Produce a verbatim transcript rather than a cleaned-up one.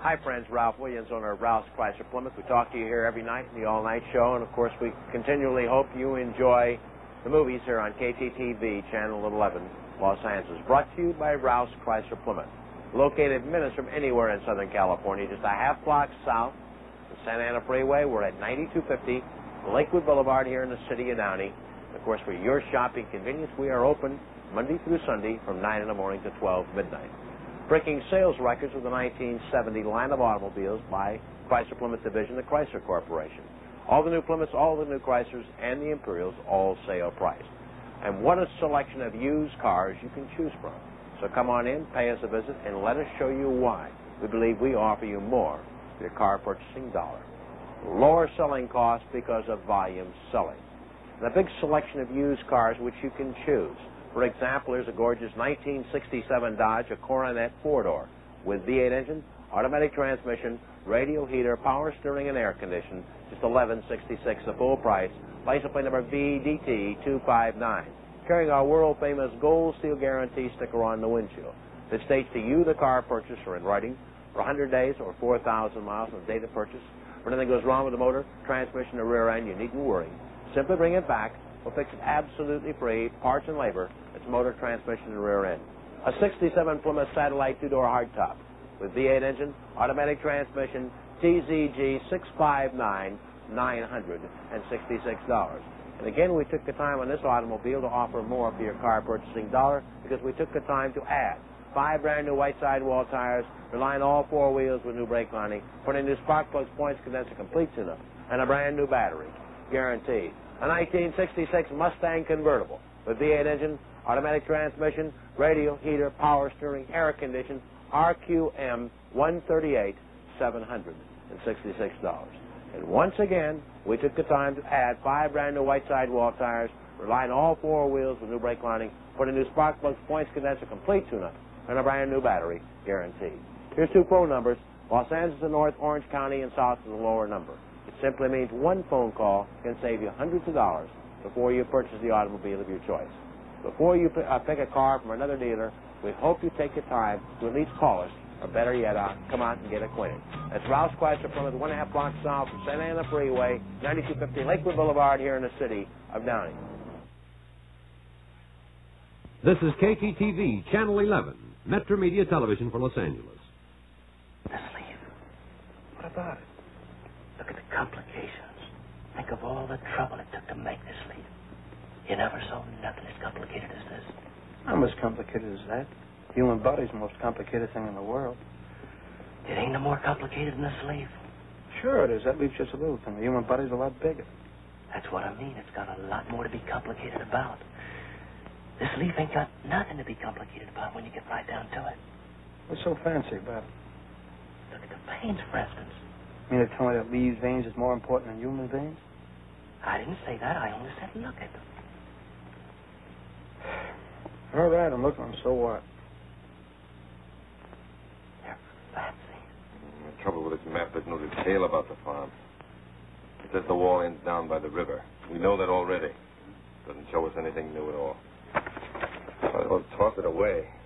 Hi, friends. Ralph Williams, owner of Ralph's Chrysler Plymouth. We talk to you here every night in the all-night show, and, of course, we continually hope you enjoy the movies here on K T T V, Channel eleven, Los Angeles. Brought to you by Ralph's Chrysler Plymouth. Located minutes from anywhere in Southern California, just a half block south of Santa Ana Freeway. We're at ninety-two fifty Lakewood Boulevard here in the city of Downey. Of course, for your shopping convenience, we are open Monday through Sunday from nine in the morning to twelve midnight. Breaking sales records with the nineteen seventy line of automobiles by Chrysler Plymouth Division, the Chrysler Corporation. All the new Plymouths, all the new Chryslers, and the Imperials, all sale price. And what a selection of used cars you can choose from. So come on in, pay us a visit, and let us show you why we believe we offer you more for your car purchasing dollar. Lower selling costs because of volume selling. And a big selection of used cars which you can choose. For example, here's a gorgeous nineteen sixty-seven Dodge, a Coronet four-door with V eight engine, automatic transmission, radio heater, power steering, and air conditioning. Just eleven sixty-six, the full price. License plate number V D T two five nine. Carrying our world-famous gold steel guarantee sticker on the windshield. It states to you, the car purchaser, in writing, for one hundred days or four thousand miles from the date of purchase. If anything goes wrong with the motor, transmission, or rear end, you needn't worry. Simply bring it back. We'll fix it absolutely free, parts and labor. It's motor, transmission, and rear end. A sixty-seven Plymouth Satellite two-door hardtop with V eight engine, automatic transmission, T Z G six five nine, nine hundred sixty-six dollars. And again, we took the time on this automobile to offer more for your car purchasing dollar because we took the time to add five brand new white sidewall tires, reline all four wheels with new brake lining, put in new spark plugs, points, condenser, complete tune-up, and a brand new battery, guaranteed. A nineteen sixty-six Mustang convertible with V eight engine, automatic transmission, radio, heater, power steering, air conditioning, R Q M one thirty-eight, seven hundred sixty-six dollars. And once again, we took the time to add five brand new white sidewall tires, reline all four wheels with new brake lining, put in new spark plugs, points, condenser, complete tune-up, and a brand new battery, guaranteed. Here's two phone numbers. Los Angeles in North, Orange County, and South is a lower number. It simply means one phone call can save you hundreds of dollars before you purchase the automobile of your choice. Before you uh, pick a car from another dealer, we hope you take the time to at least call us, or better yet, uh, come out and get acquainted. That's Ralph's Chrysler Plymouth, one and a half blocks south from Santa Ana Freeway, ninety-two fifty Lakewood Boulevard here in the city of Downey. This is K T T V, Channel eleven, Metro Media Television for Los Angeles. The sleeve. What about it? Look at the complications. Think of all the trouble it took to make this sleeve. You never saw nothing as complicated as this. Not as complicated as that. The human body's the most complicated thing in the world. It ain't no more complicated than the sleeve. Sure it is. That leaves just a little thing. The human body's a lot bigger. That's what I mean. It's got a lot more to be complicated about. This leaf ain't got nothing to be complicated about when you get right down to it. What's so fancy about it? Look at the veins, for instance. You mean to tell me that Lee's veins is more important than human veins? I didn't say that. I only said look at them. All right, I'm looking at them. So what? They're fancy. The trouble with this map, there's no detail about the farm. It says the wall ends down by the river. We know that already. Doesn't show us anything new at all. I'll toss it away.